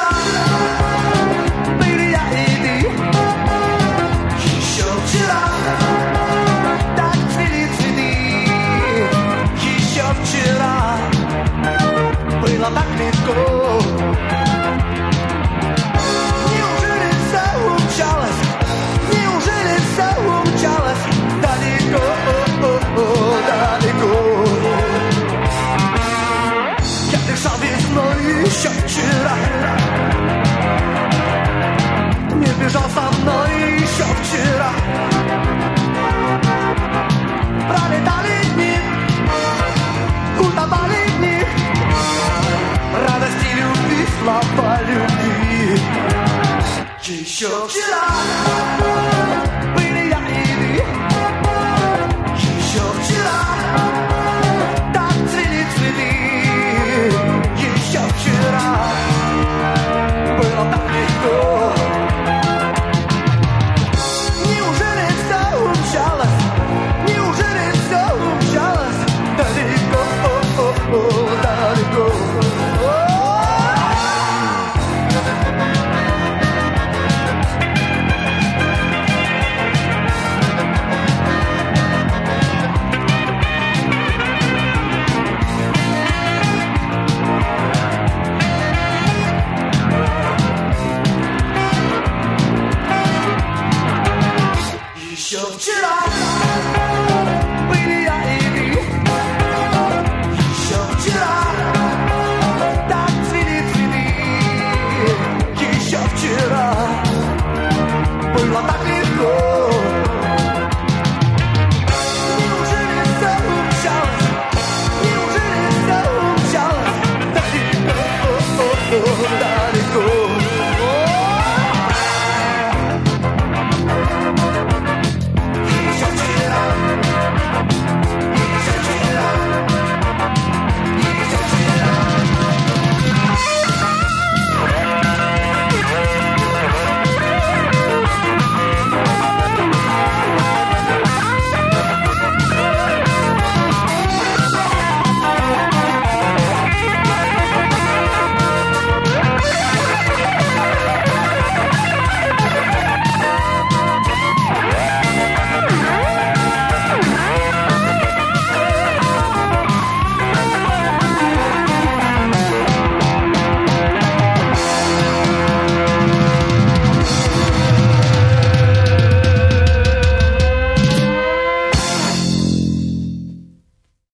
вчера были я и ты. Еще вчера так цвели цветы. Еще вчера было так легко. Неужели все умчалось? Неужели все умчалось далеко, далеко? Я дышал весной еще вчера. Не бежал со мной еще вчера. Пролетали дни, утопали дни. Радости любви, слова любви. Еще вчера